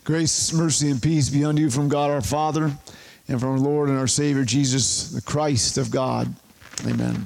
Grace, mercy, and peace be unto you from God our Father and from our Lord and our Savior Jesus, the Christ of God. Amen.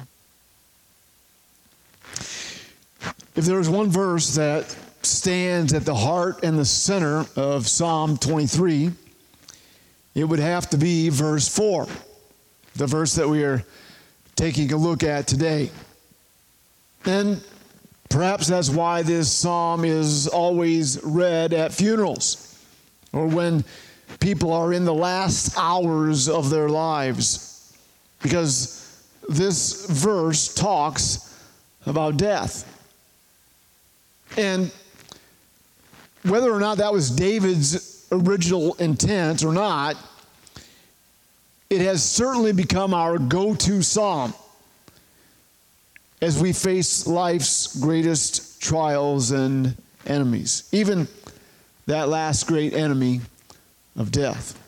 If there is one verse that stands at the heart and the center of Psalm 23, it would have to be verse 4, the verse that we are taking a look at today. And perhaps that's why this psalm is always read at funerals or when people are in the last hours of their lives, because this verse talks about death. And whether or not that was David's original intent or not, it has certainly become our go-to psalm as we face life's greatest trials and enemies, even that last great enemy of death.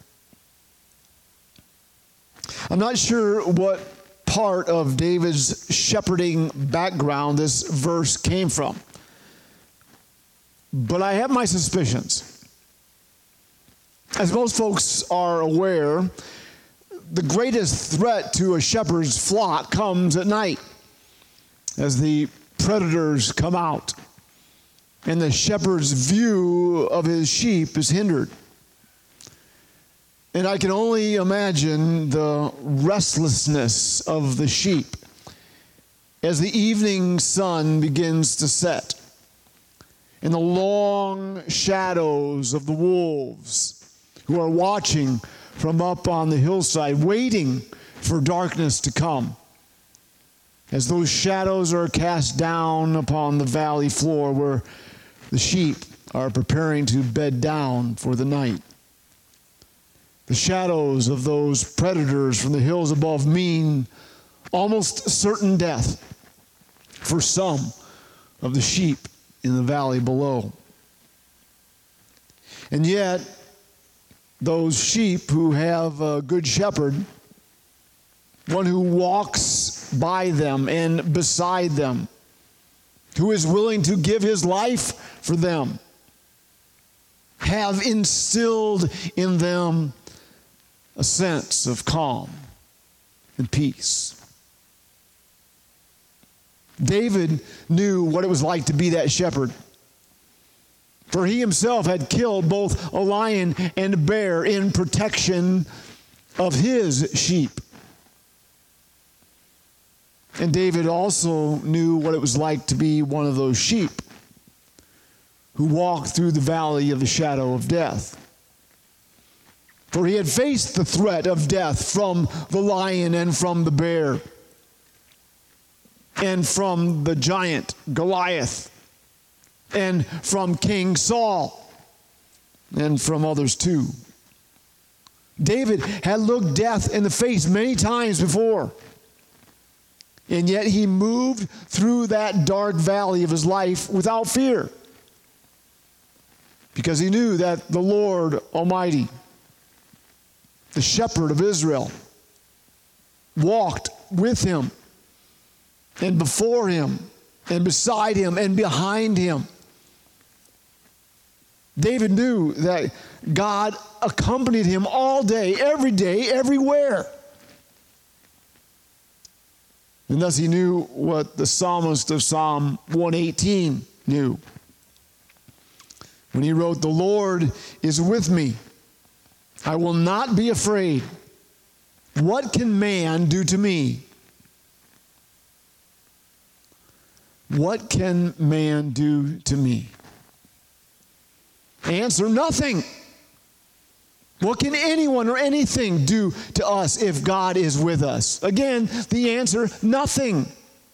I'm not sure what part of David's shepherding background this verse came from, but I have my suspicions. As most folks are aware, the greatest threat to a shepherd's flock comes at night, as the predators come out and the shepherd's view of his sheep is hindered. And I can only imagine the restlessness of the sheep as the evening sun begins to set and the long shadows of the wolves who are watching from up on the hillside, waiting for darkness to come. As those shadows are cast down upon the valley floor where the sheep are preparing to bed down for the night. The shadows of those predators from the hills above mean almost certain death for some of the sheep in the valley below. And yet, those sheep who have a good shepherd, one who walks by them and beside them, who is willing to give his life for them, have instilled in them a sense of calm and peace. David knew what it was like to be that shepherd, for he himself had killed both a lion and a bear in protection of his sheep. And David also knew what it was like to be one of those sheep who walked through the valley of the shadow of death. For he had faced the threat of death from the lion and from the bear and from the giant Goliath and from King Saul and from others too. David had looked death in the face many times before, and yet he moved through that dark valley of his life without fear, because he knew that the Lord Almighty, the shepherd of Israel, walked with him and before him and beside him and behind him. David knew that God accompanied him all day, everywhere. And thus he knew what the psalmist of Psalm 118 knew when he wrote, "The Lord is with me. I will not be afraid. What can man do to me?" What can man do to me? Answer: nothing. What can anyone or anything do to us if God is with us? Again, the answer: nothing.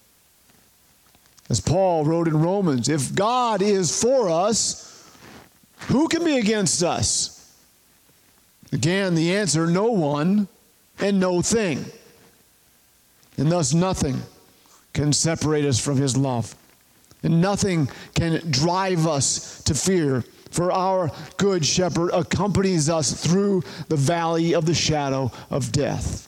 As Paul wrote in Romans, if God is for us, who can be against us? Again, the answer: no one and no thing. And thus nothing can separate us from his love. And nothing can drive us to fear, for our good shepherd accompanies us through the valley of the shadow of death.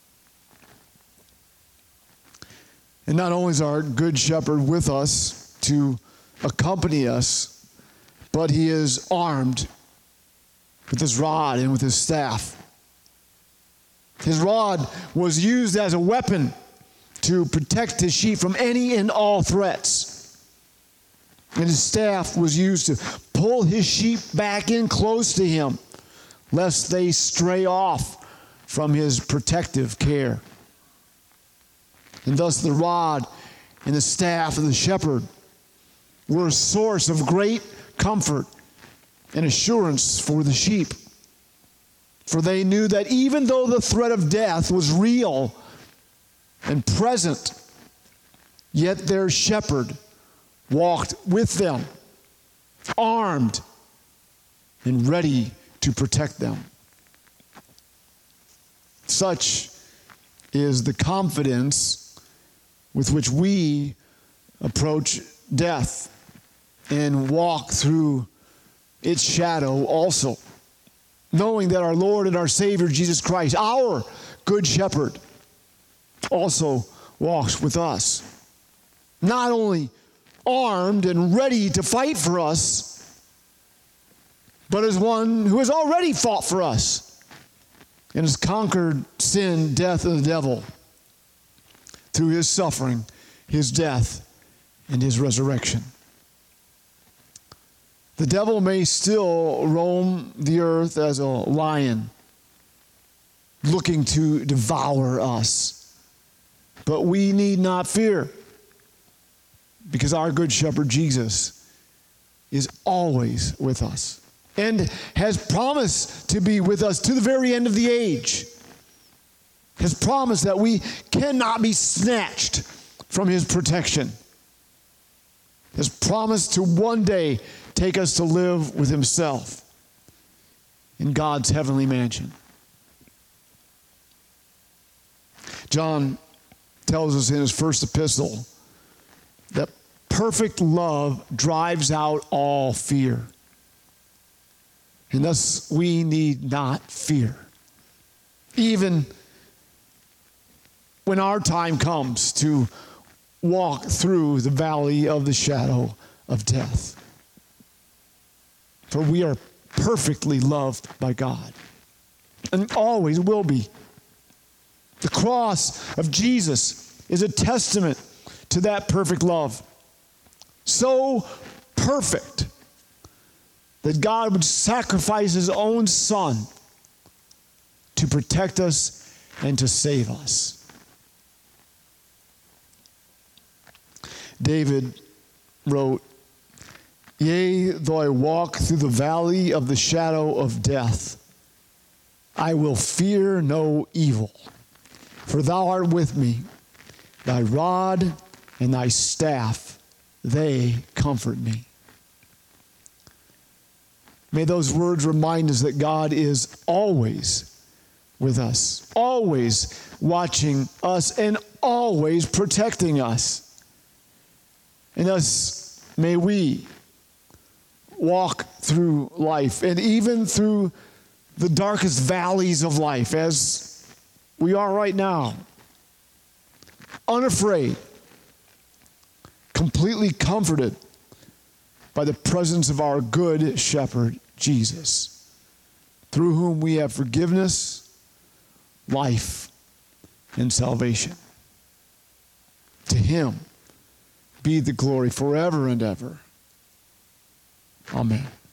And not only is our good shepherd with us to accompany us, but he is armed with his rod and with his staff. His rod was used as a weapon to protect his sheep from any and all threats. And his staff was used to pull his sheep back in close to him, lest they stray off from his protective care. And thus the rod and the staff of the shepherd were a source of great comfort and assurance for the sheep. For they knew that even though the threat of death was real and present, yet their shepherd walked with them, armed and ready to protect them. Such is the confidence with which we approach death and walk through its shadow also, knowing that our Lord and our Savior Jesus Christ, our Good Shepherd, also walks with us, not only armed and ready to fight for us, but as one who has already fought for us and has conquered sin, death, and the devil through his suffering, his death, and his resurrection. The devil may still roam the earth as a lion, looking to devour us, but we need not fear, because our Good Shepherd Jesus is always with us and has promised to be with us to the very end of the age. Has promised that we cannot be snatched from his protection. Has promised to one day take us to live with himself in God's heavenly mansion. John tells us in his first epistle that perfect love drives out all fear. And thus we need not fear, even when our time comes to walk through the valley of the shadow of death. For we are perfectly loved by God, and always will be. The cross of Jesus is a testament to that perfect love. So perfect that God would sacrifice his own Son to protect us and to save us. David wrote, "Yea, though I walk through the valley of the shadow of death, I will fear no evil, for thou art with me. Thy rod and thy staff, they comfort me." May those words remind us that God is always with us, always watching us, and always protecting us. And thus, may we walk through life, and even through the darkest valleys of life, as we are right now, unafraid, completely comforted by the presence of our Good Shepherd, Jesus, through whom we have forgiveness, life, and salvation. To him be the glory forever and ever. Amen.